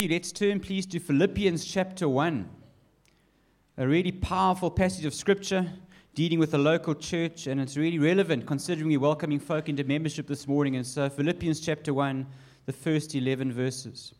Let's turn, please, to Philippians chapter 1. A really powerful passage of Scripture dealing with a local church, and it's really relevant considering we're welcoming folk into membership this morning. And so, Philippians chapter 1, the first 11 verses.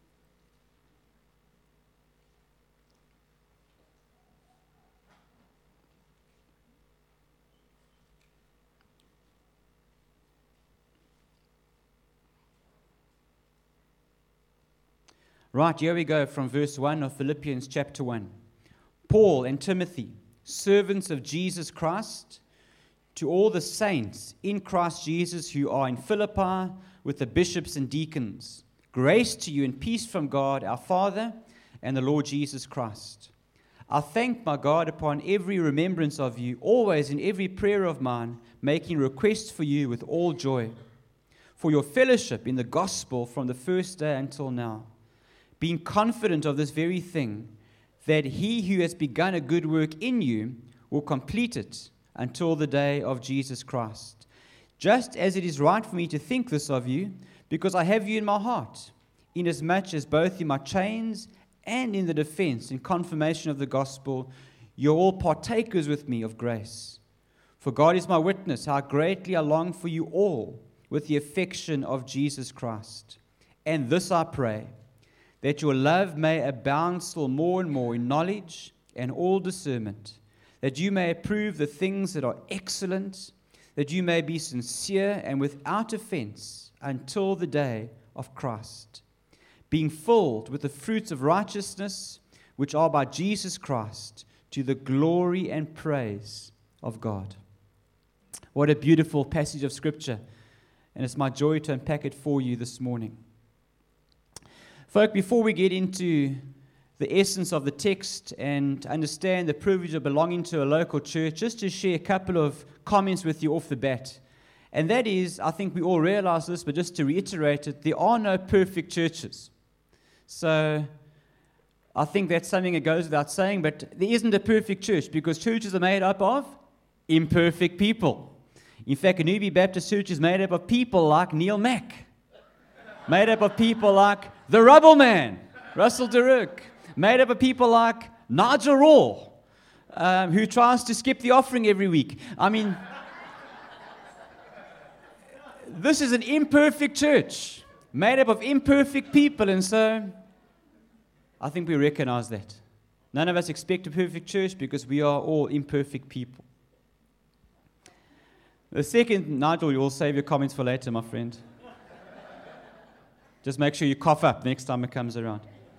Right, here we go from verse 1 of Philippians chapter 1. Paul and Timothy, servants of Jesus Christ, to all the saints in Christ Jesus who are in Philippi with the bishops and deacons, grace to you and peace from God our Father and the Lord Jesus Christ. I thank my God upon every remembrance of you, always in every prayer of mine, making requests for you with all joy, for your fellowship in the gospel from the first day until now, being confident of this very thing, that he who has begun a good work in you will complete it until the day of Jesus Christ. Just as it is right for me to think this of you, because I have you in my heart, inasmuch as both in my chains and in the defense and confirmation of the gospel, you're all partakers with me of grace. For God is my witness, how greatly I long for you all with the affection of Jesus Christ. And this I pray, that your love may abound still more and more in knowledge and all discernment, that you may approve the things that are excellent, that you may be sincere and without offense until the day of Christ, being filled with the fruits of righteousness, which are by Jesus Christ, to the glory and praise of God. What a beautiful passage of Scripture, and it's my joy to unpack it for you this morning. Folk, before we get into the essence of the text and understand the privilege of belonging to a local church, just to share a couple of comments with you off the bat. And that is, I think we all realize this, but just to reiterate it, there are no perfect churches. So I think that's something that goes without saying, but there isn't a perfect church because churches are made up of imperfect people. In fact, a Newbie Baptist church is made up of people like Neil Mack, made up of people like the Rubble Man, Russell DeRook, made up of people like Nigel Raw, who tries to skip the offering every week. I mean, this is an imperfect church, made up of imperfect people, and so I think we recognize that. None of us expect a perfect church because we are all imperfect people. The second, Nigel, you will save your comments for later, my friend. Just make sure you cough up next time it comes around.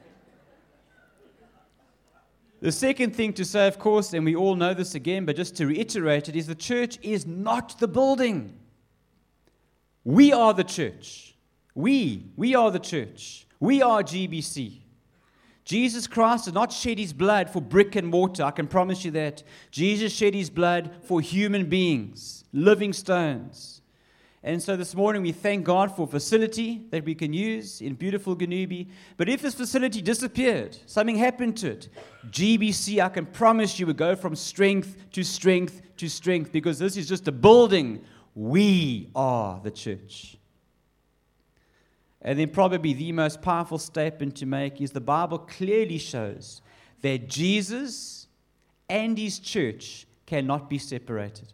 The second thing to say, of course, and we all know this again, but just to reiterate it, is the church is not the building. We are the church. We are the church. We are GBC. Jesus Christ did not shed his blood for brick and mortar. I can promise you that. Jesus shed his blood for human beings, living stones. And so this morning we thank God for a facility that we can use in beautiful Ganubi. But if this facility disappeared, something happened to it, GBC, I can promise you, would go from strength to strength to strength, because this is just a building. We are the church. And then probably the most powerful statement to make is the Bible clearly shows that Jesus and his church cannot be separated.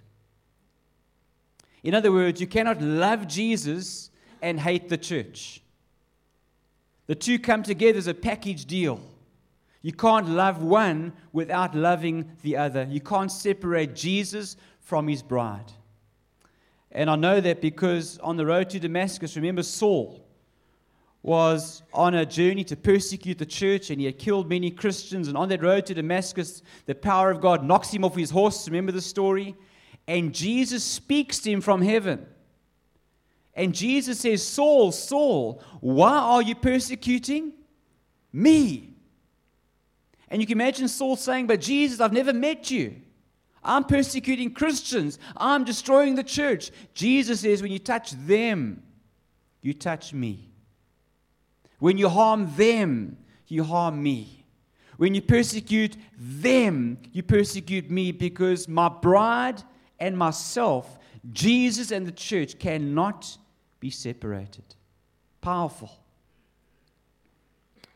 In other words, you cannot love Jesus and hate the church. The two come together as a package deal. You can't love one without loving the other. You can't separate Jesus from his bride. And I know that because on the road to Damascus, remember Saul was on a journey to persecute the church, and he had killed many Christians. And on that road to Damascus, the power of God knocks him off his horse. Remember the story? And Jesus speaks to him from heaven. And Jesus says, Saul, Saul, why are you persecuting me? And you can imagine Saul saying, but Jesus, I've never met you. I'm persecuting Christians. I'm destroying the church. Jesus says, when you touch them, you touch me. When you harm them, you harm me. When you persecute them, you persecute me, because my bride and myself, Jesus and the church, cannot be separated. Powerful.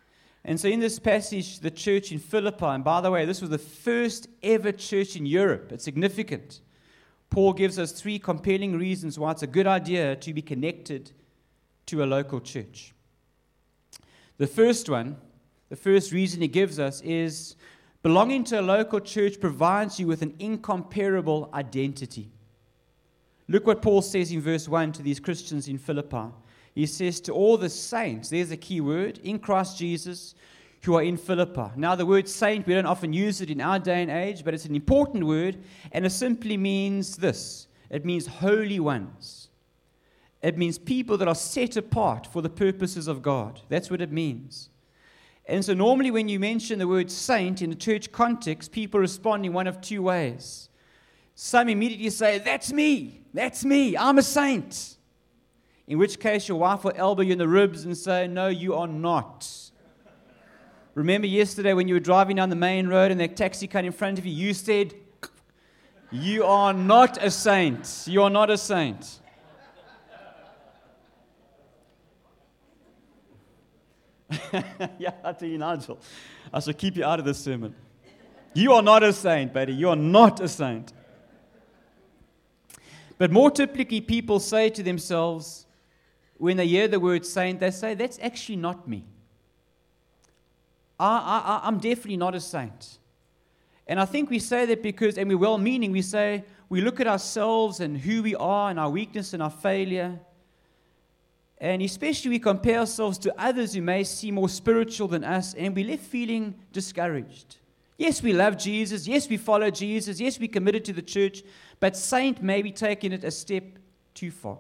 And so in this passage, the church in Philippi, and by the way, this was the first ever church in Europe. It's significant. Paul gives us 3 compelling reasons why it's a good idea to be connected to a local church. The first reason he gives us is belonging to a local church provides you with an incomparable identity. Look what Paul says in verse 1 to these Christians in Philippi. He says, to all the saints, there's a key word, in Christ Jesus, who are in Philippi. Now, the word saint, we don't often use it in our day and age, but it's an important word, and it simply means this. It means holy ones. It means people that are set apart for the purposes of God. That's what it means. And so normally when you mention the word saint in a church context, people respond in one of 2 ways. Some immediately say, that's me, I'm a saint. In which case your wife will elbow you in the ribs and say, no, you are not. Remember yesterday when you were driving down the main road and that taxi came in front of you, you said, you are not a saint. You are not a saint. Yeah, I tell you, Nigel, I shall keep you out of this sermon. You are not a saint, buddy. You are not a saint. But more typically, people say to themselves, when they hear the word saint, they say, that's actually not me. I'm definitely not a saint. And I think we say that because, and we're well-meaning, we look at ourselves and who we are and our weakness and our failure. And especially we compare ourselves to others who may seem more spiritual than us, and we're left feeling discouraged. Yes, we love Jesus. Yes, we follow Jesus. Yes, we're committed to the church. But saint may be taking it a step too far.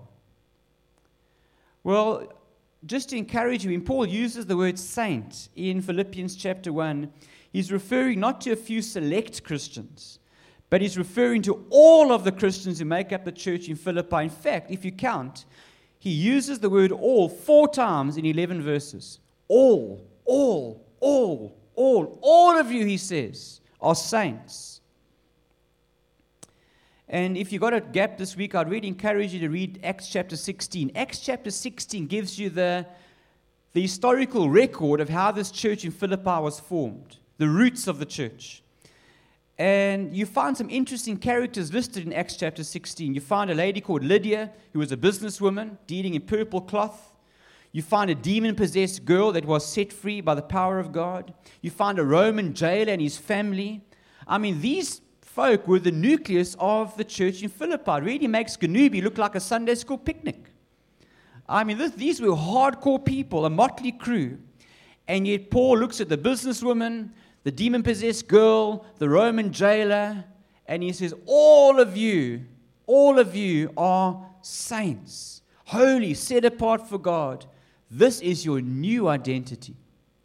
Well, just to encourage you, when Paul uses the word saint in Philippians chapter 1, he's referring not to a few select Christians, but he's referring to all of the Christians who make up the church in Philippi. In fact, if you count, he uses the word all 4 times in 11 verses. All of you, he says, are saints. And if you've got a gap this week, I'd really encourage you to read Acts chapter 16. Acts chapter 16 gives you the historical record of how this church in Philippi was formed, the roots of the church. And you find some interesting characters listed in Acts chapter 16. You find a lady called Lydia, who was a businesswoman, dealing in purple cloth. You find a demon-possessed girl that was set free by the power of God. You find a Roman jailer and his family. I mean, these folk were the nucleus of the church in Philippi. It really makes Ganubi look like a Sunday school picnic. I mean, these were hardcore people, a motley crew. And yet Paul looks at the businesswoman, the demon-possessed girl, the Roman jailer, and he says, all of you are saints, holy, set apart for God. This is your new identity.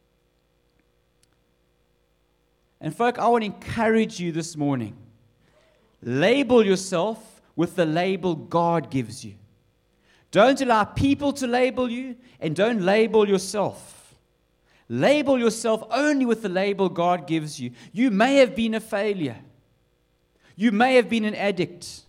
And folk, I want to encourage you this morning. Label yourself with the label God gives you. Don't allow people to label you, and don't label yourself. Label yourself only with the label God gives you. You may have been a failure. You may have been an addict.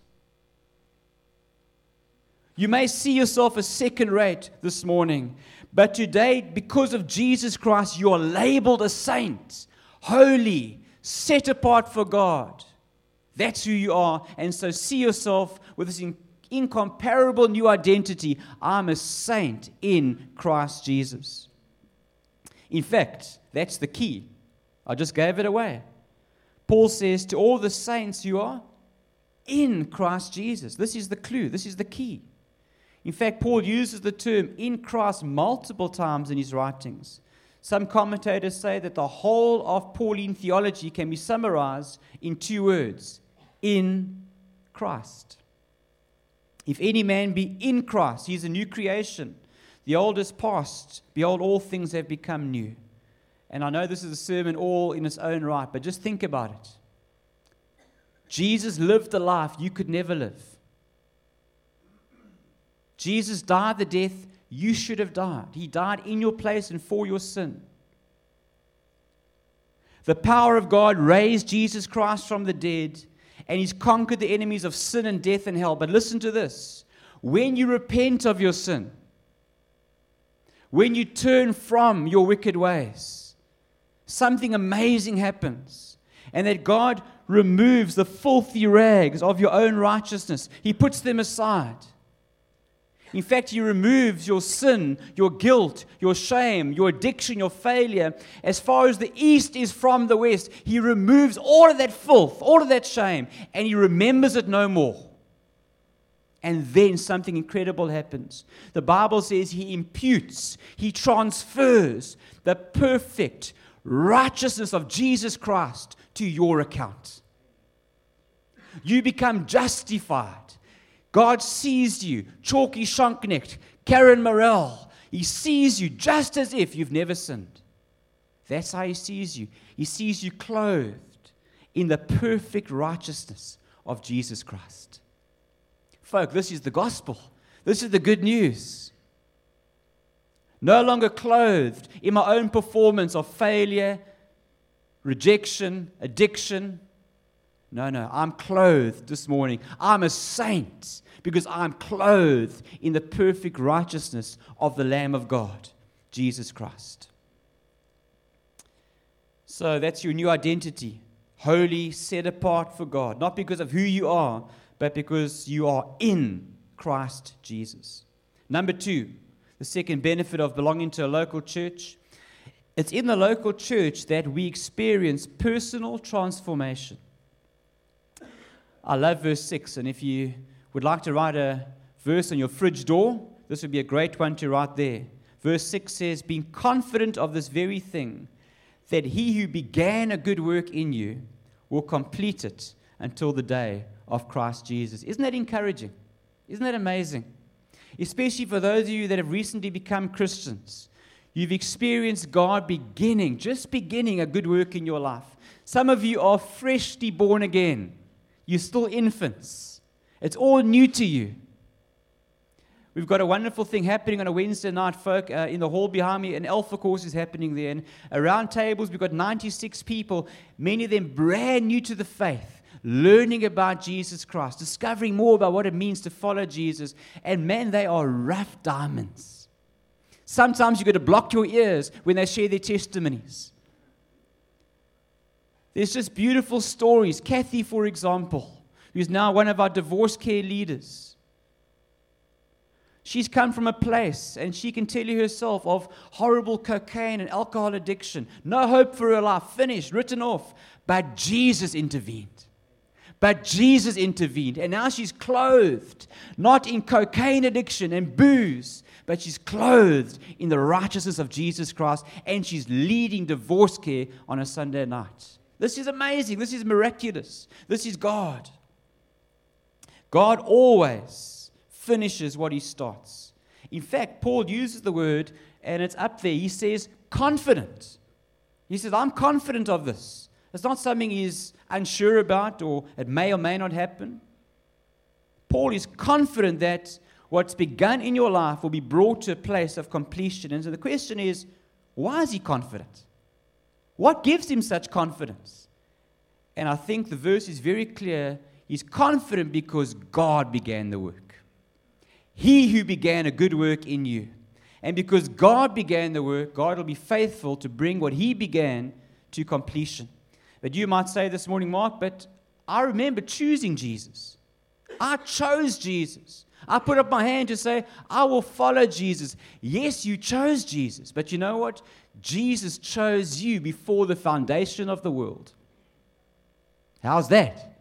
You may see yourself as second rate this morning. But today, because of Jesus Christ, you are labeled a saint. Holy, set apart for God. That's who you are. And so see yourself with this incomparable new identity. I'm a saint in Christ Jesus. In fact, that's the key. I just gave it away. Paul says to all the saints who are in Christ Jesus. This is the clue. This is the key. In fact, Paul uses the term in Christ multiple times in his writings. Some commentators say that the whole of Pauline theology can be summarized in 2 words: in Christ. If any man be in Christ, he is a new creation. The old is past. Behold, all things have become new. And I know this is a sermon all in its own right, but just think about it. Jesus lived a life you could never live. Jesus died the death you should have died. He died in your place and for your sin. The power of God raised Jesus Christ from the dead, and He's conquered the enemies of sin and death and hell. But listen to this. When you repent of your sin, when you turn from your wicked ways, something amazing happens. And that God removes the filthy rags of your own righteousness. He puts them aside. In fact, He removes your sin, your guilt, your shame, your addiction, your failure. As far as the east is from the west, He removes all of that filth, all of that shame, and He remembers it no more. And then something incredible happens. The Bible says He imputes, He transfers the perfect righteousness of Jesus Christ to your account. You become justified. God sees you, Chalky Shonknecht, Karen Morell. He sees you just as if you've never sinned. That's how He sees you. He sees you clothed in the perfect righteousness of Jesus Christ. Folk, this is the gospel. This is the good news. No longer clothed in my own performance of failure, rejection, addiction. No, I'm clothed this morning. I'm a saint because I'm clothed in the perfect righteousness of the Lamb of God, Jesus Christ. So that's your new identity. Holy, set apart for God. Not because of who you are, but because you are in Christ Jesus. Number 2, the second benefit of belonging to a local church. It's in the local church that we experience personal transformation. I love verse 6, and if you would like to write a verse on your fridge door, this would be a great one to write there. Verse 6 says, being confident of this very thing, that He who began a good work in you will complete it until the day of Christ Jesus. Isn't that encouraging? Isn't that amazing? Especially for those of you that have recently become Christians. You've experienced God just beginning a good work in your life. Some of you are freshly born again. You're still infants. It's all new to you. We've got a wonderful thing happening on a Wednesday night, folk, in the hall behind me. An Alpha course is happening there. And around tables, we've got 96 people, many of them brand new to the faith, learning about Jesus Christ, discovering more about what it means to follow Jesus. And man, they are rough diamonds. Sometimes you've got to block your ears when they share their testimonies. There's just beautiful stories. Kathy, for example, who's now one of our divorce care leaders. She's come from a place, and she can tell you herself, of horrible cocaine and alcohol addiction. No hope for her life. Finished, written off. But Jesus intervened. And now she's clothed, not in cocaine addiction and booze, but she's clothed in the righteousness of Jesus Christ, and she's leading divorce care on a Sunday night. This is amazing. This is miraculous. This is God. God always finishes what He starts. In fact, Paul uses the word, and it's up there. He says, confident. He says, I'm confident of this. It's not something he's unsure about, or it may or may not happen. Paul is confident that what's begun in your life will be brought to a place of completion. And so the question is, why is he confident? What gives him such confidence? And I think the verse is very clear. He's confident because God began the work. He who began a good work in you. And because God began the work, God will be faithful to bring what He began to completion. But you might say this morning, Mark, but I remember choosing Jesus. I chose Jesus. I put up my hand to say, I will follow Jesus. Yes, you chose Jesus. But you know what? Jesus chose you before the foundation of the world. How's that?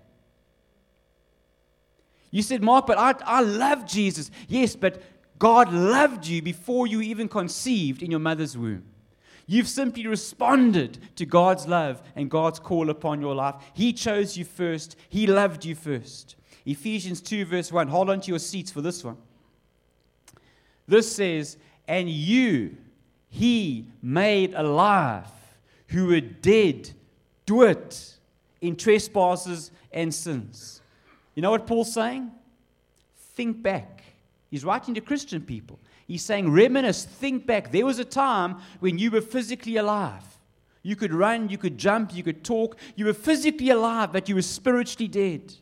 You said, Mark, but I love Jesus. Yes, but God loved you before you even conceived in your mother's womb. You've simply responded to God's love and God's call upon your life. He chose you first. He loved you first. Ephesians 2 verse 1. Hold on to your seats for this one. This says, and you He made alive who were dead, do it, in trespasses and sins. You know what Paul's saying? Think back. He's writing to Christian people. He's saying, reminisce, think back. There was a time when you were physically alive. You could run, you could jump, you could talk. You were physically alive, but you were spiritually dead.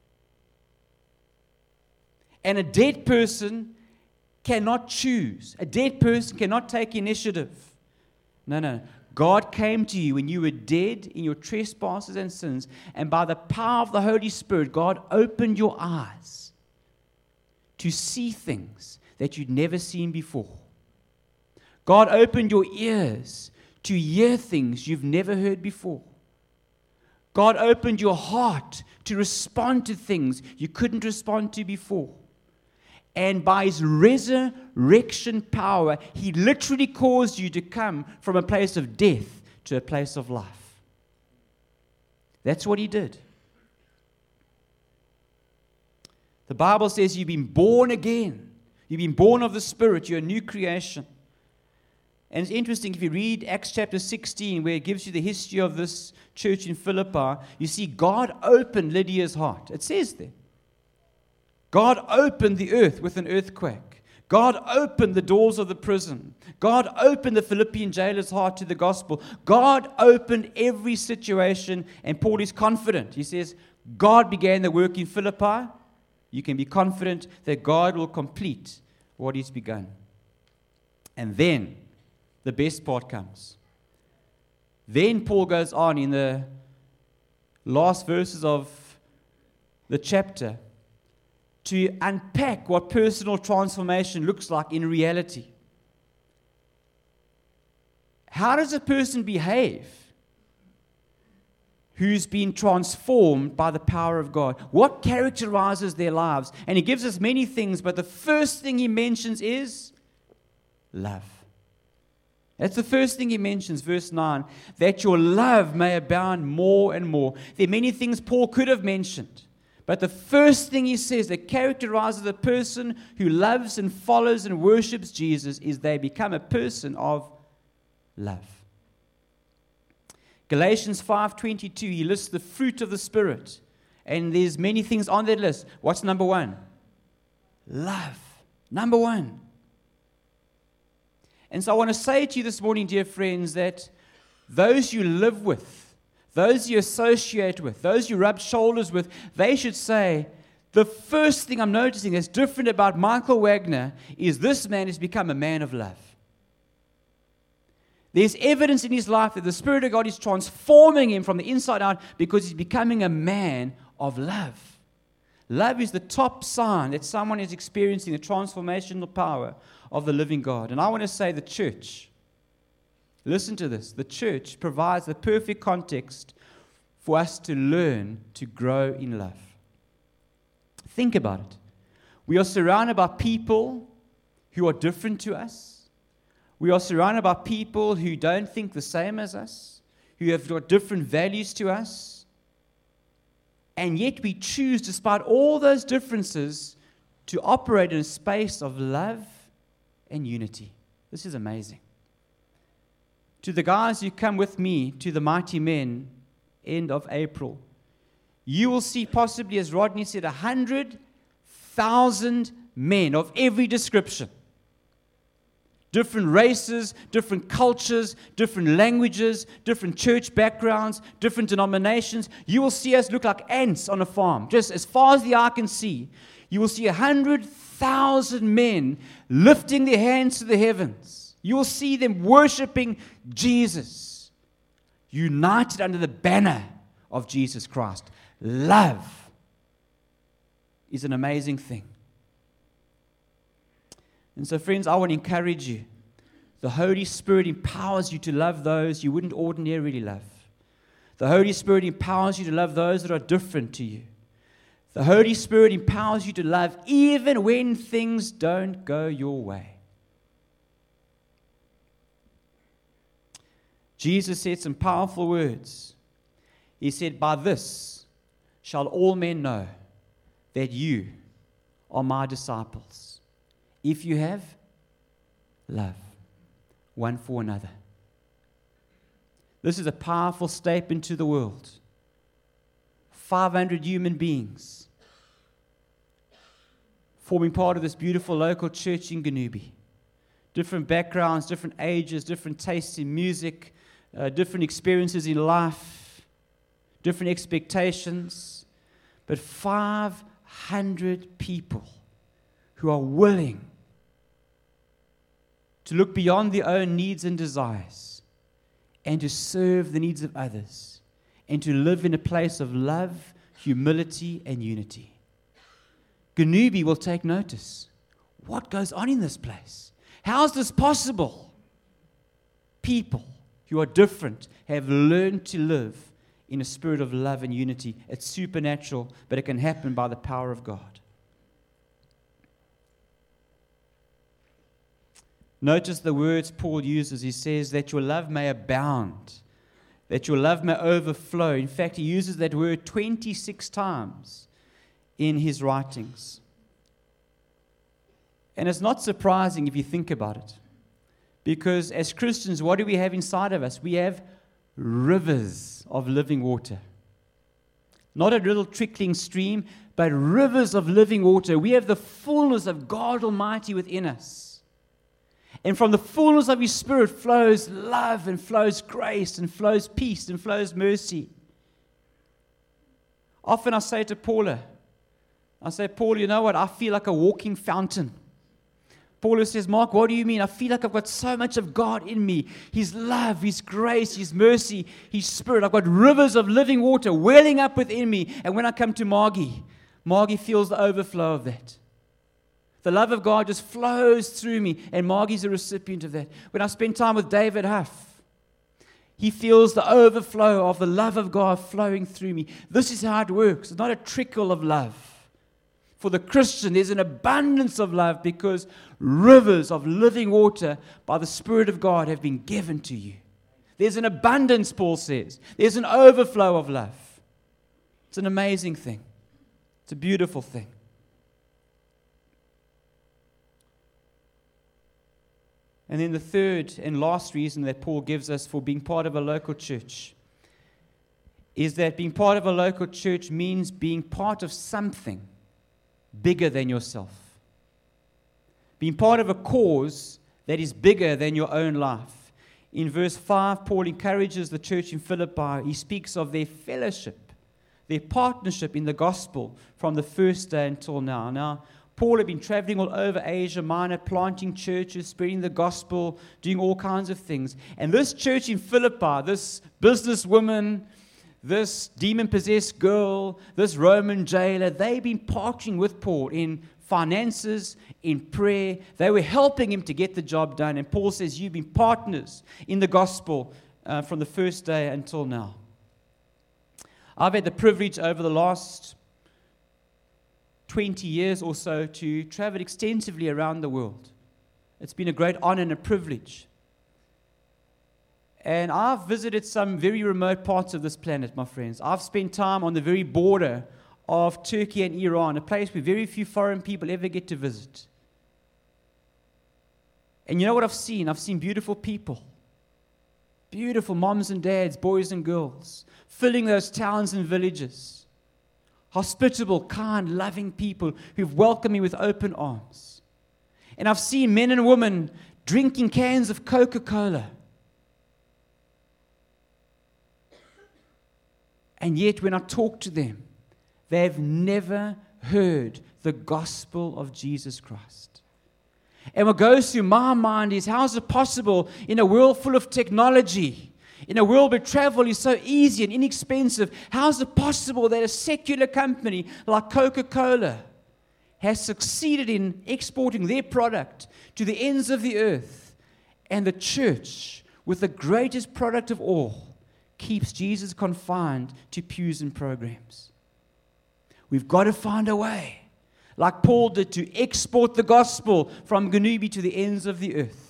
And a dead person cannot choose. A dead person cannot take initiative. No. God came to you when you were dead in your trespasses and sins, and by the power of the Holy Spirit, God opened your eyes to see things that you'd never seen before. God opened your ears to hear things you've never heard before. God opened your heart to respond to things you couldn't respond to before. And by His resurrection power, He literally caused you to come from a place of death to a place of life. That's what He did. The Bible says you've been born again. You've been born of the Spirit. You're a new creation. And it's interesting, if you read Acts chapter 16, where it gives you the history of this church in Philippi, you see God opened Lydia's heart. It says there. God opened the earth with an earthquake. God opened the doors of the prison. God opened the Philippian jailer's heart to the gospel. God opened every situation, and Paul is confident. He says, God began the work in Philippi. You can be confident that God will complete what He's begun. And then, the best part comes. Then Paul goes on in the last verses of the chapter to unpack what personal transformation looks like in reality. How does a person behave who's been transformed by the power of God? What characterizes their lives? And he gives us many things, but the first thing he mentions is love. That's the first thing he mentions, verse 9, that your love may abound more and more. There are many things Paul could have mentioned, but the first thing he says that characterizes a person who loves and follows and worships Jesus is they become a person of love. Galatians 5:22, he lists the fruit of the Spirit, and there's many things on that list. What's number one? Love. Number one. And so I want to say to you this morning, dear friends, that those you live with, those you associate with, those you rub shoulders with, they should say, the first thing I'm noticing that's different about Michael Wagner is this man has become a man of love. There's evidence in his life that the Spirit of God is transforming him from the inside out because he's becoming a man of love. Love is the top sign that someone is experiencing the transformational power of the living God. And I want to say the church, listen to this, the church provides the perfect context for us to learn to grow in love. Think about it. We are surrounded by people who are different to us. We are surrounded by people who don't think the same as us, who have got different values to us. And yet we choose, despite all those differences, to operate in a space of love and unity. This is amazing. To the guys who come with me to the Mighty Men, end of April, you will see possibly, as Rodney said, 100,000 men of every description. Different races, different cultures, different languages, different church backgrounds, different denominations. You will see us look like ants on a farm. Just as far as the eye can see, you will see 100,000 men lifting their hands to the heavens. You will see them worshiping Jesus, united under the banner of Jesus Christ. Love is an amazing thing. And so, friends, I want to encourage you. The Holy Spirit empowers you to love those you wouldn't ordinarily love. The Holy Spirit empowers you to love those that are different to you. The Holy Spirit empowers you to love even when things don't go your way. Jesus said some powerful words. He said, "By this shall all men know that you are my disciples, if you have love one for another." This is a powerful statement to the world. 500 human beings forming part of this beautiful local church in Ganubi. Different backgrounds, different ages, different tastes in music, different experiences in life, different expectations, but 500 people who are willing to look beyond their own needs and desires and to serve the needs of others, and to live in a place of love, humility, and unity. Ganubi will take notice. What goes on in this place? How is this possible? People who are different have learned to live in a spirit of love and unity. It's supernatural, but it can happen by the power of God. Notice the words Paul uses. He says that your love may abound, that your love may overflow. In fact, he uses that word 26 times in his writings. And it's not surprising if you think about it. Because as Christians, what do we have inside of us? We have rivers of living water. Not a little trickling stream, but rivers of living water. We have the fullness of God Almighty within us. And from the fullness of His Spirit flows love and flows grace and flows peace and flows mercy. Often I say to Paula, Paul, you know what? I feel like a walking fountain. Paula says, Mark, what do you mean? I feel like I've got so much of God in me. His love, His grace, His mercy, His Spirit. I've got rivers of living water welling up within me. And when I come to Margie feels the overflow of that. The love of God just flows through me, and Margie's a recipient of that. When I spend time with David Huff, he feels the overflow of the love of God flowing through me. This is how it works. It's not a trickle of love. For the Christian, there's an abundance of love because rivers of living water by the Spirit of God have been given to you. There's an abundance, Paul says. There's an overflow of love. It's an amazing thing. It's a beautiful thing. And then the third and last reason that Paul gives us for being part of a local church is that being part of a local church means being part of something bigger than yourself. Being part of a cause that is bigger than your own life. In verse 5, Paul encourages the church in Philippi. He speaks of their fellowship, their partnership in the gospel from the first day until now. Now, Paul had been traveling all over Asia Minor, planting churches, spreading the gospel, doing all kinds of things. And this church in Philippi, this businesswoman, this demon-possessed girl, this Roman jailer, they've been partnering with Paul in finances, in prayer. They were helping him to get the job done. And Paul says, you've been partners in the gospel from the first day until now. I've had the privilege over the last 20 years or so to travel extensively around the world. It's been a great honor and a privilege. And I've visited some very remote parts of this planet, my friends. I've spent time on the very border of Turkey and Iran, a place where very few foreign people ever get to visit. And you know what I've seen? I've seen beautiful people. Beautiful moms and dads, boys and girls, filling those towns and villages. Hospitable, kind, loving people who've welcomed me with open arms. And I've seen men and women drinking cans of Coca-Cola. And yet when I talk to them, they've never heard the gospel of Jesus Christ. And what goes through my mind is, how is it possible in a world full of technology, in a world where travel is so easy and inexpensive, how is it possible that a secular company like Coca-Cola has succeeded in exporting their product to the ends of the earth, and the church, with the greatest product of all, keeps Jesus confined to pews and programs? We've got to find a way, like Paul did, to export the gospel from Ganubi to the ends of the earth.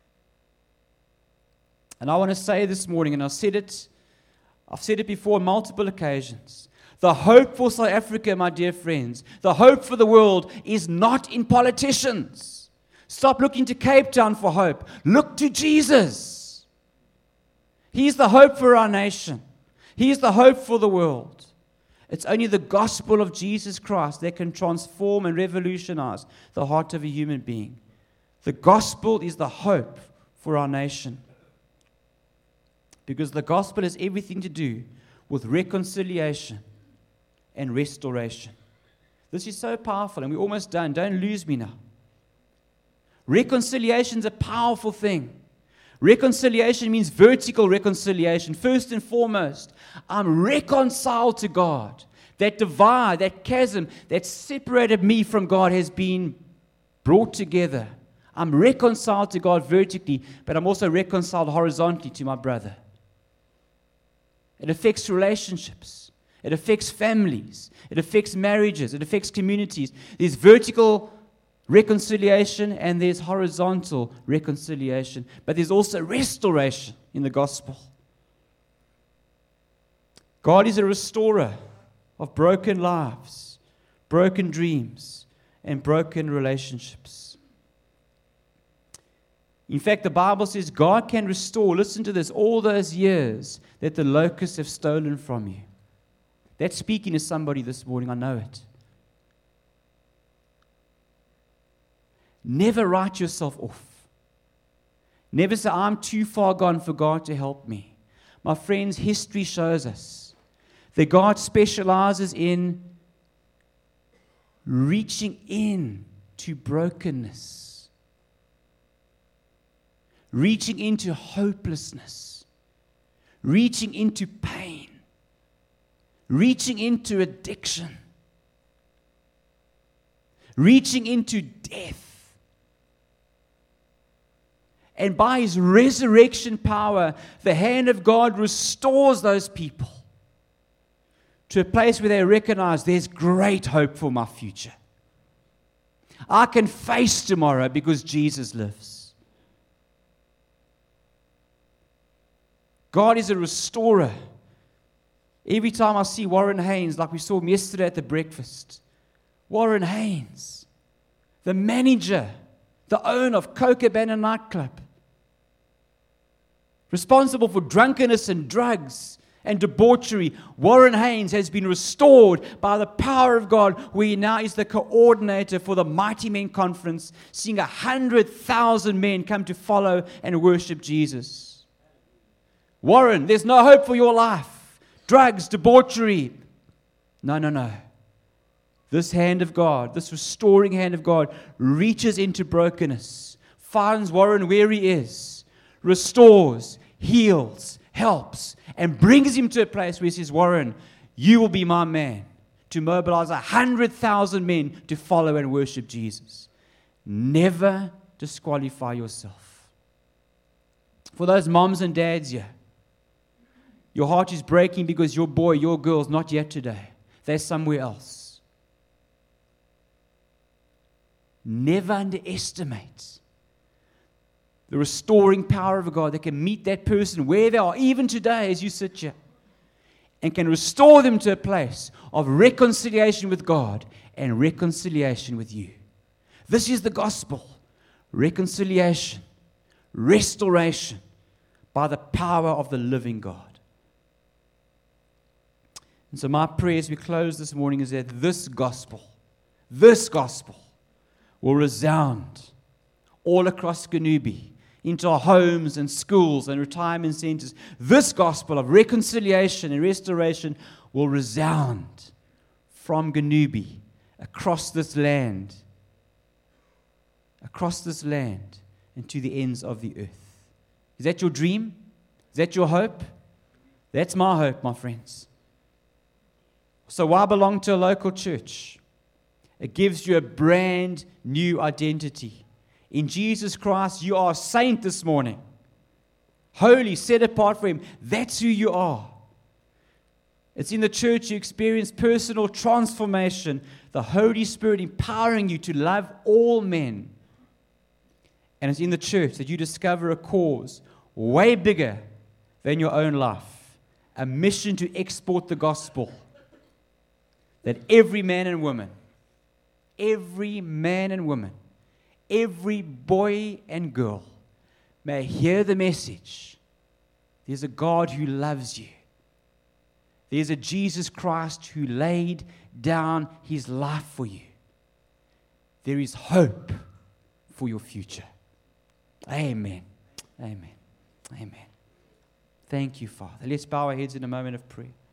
And I want to say this morning, and I've said it before on multiple occasions, the hope for South Africa, my dear friends, the hope for the world is not in politicians. Stop looking to Cape Town for hope. Look to Jesus. He's the hope for our nation. He's the hope for the world. It's only the gospel of Jesus Christ that can transform and revolutionize the heart of a human being. The gospel is the hope for our nation. Because the gospel has everything to do with reconciliation and restoration. This is so powerful, and we're almost done. Don't lose me now. Reconciliation is a powerful thing. Reconciliation means vertical reconciliation. First and foremost, I'm reconciled to God. That divide, that chasm that separated me from God has been brought together. I'm reconciled to God vertically, but I'm also reconciled horizontally to my brother. It affects relationships. It affects families. It affects marriages. It affects communities. There's vertical reconciliation and there's horizontal reconciliation. But there's also restoration in the gospel. God is a restorer of broken lives, broken dreams, and broken relationships. In fact, the Bible says God can restore, listen to this, all those years that the locusts have stolen from you. That's speaking to somebody this morning, I know it. Never write yourself off. Never say, I'm too far gone for God to help me. My friends, history shows us that God specializes in reaching in to brokenness, reaching into hopelessness, reaching into pain, reaching into addiction, reaching into death. And by His resurrection power, the hand of God restores those people to a place where they recognize there's great hope for my future. I can face tomorrow because Jesus lives. God is a restorer. Every time I see Warren Haynes, like we saw him yesterday at the breakfast, Warren Haynes, the manager, the owner of Cocobana nightclub, responsible for drunkenness and drugs and debauchery, Warren Haynes has been restored by the power of God, where he now is the coordinator for the Mighty Men Conference, seeing 100,000 men come to follow and worship Jesus. Warren, there's no hope for your life. Drugs, debauchery. No. This hand of God, this restoring hand of God, reaches into brokenness, finds Warren where he is, restores, heals, helps, and brings him to a place where he says, Warren, you will be my man, to mobilize 100,000 men to follow and worship Jesus. Never disqualify yourself. For those moms and dads here, your heart is breaking because your boy, your girl's not yet today. They're somewhere else. Never underestimate the restoring power of God that can meet that person where they are, even today as you sit here, and can restore them to a place of reconciliation with God and reconciliation with you. This is the gospel. Reconciliation, restoration by the power of the living God. And so my prayer as we close this morning is that this gospel will resound all across Ganubi, into our homes and schools and retirement centers. This gospel of reconciliation and restoration will resound from Ganubi across this land and to the ends of the earth. Is that your dream? Is that your hope? That's my hope, my friends. So why belong to a local church? It gives you a brand new identity. In Jesus Christ, you are a saint this morning. Holy, set apart for Him. That's who you are. It's in the church you experience personal transformation, the Holy Spirit empowering you to love all men. And it's in the church that you discover a cause way bigger than your own life, a mission to export the gospel, that every man and woman, every boy and girl may hear the message. There's a God who loves you. There's a Jesus Christ who laid down His life for you. There is hope for your future. Amen. Amen. Amen. Thank you, Father. Let's bow our heads in a moment of prayer.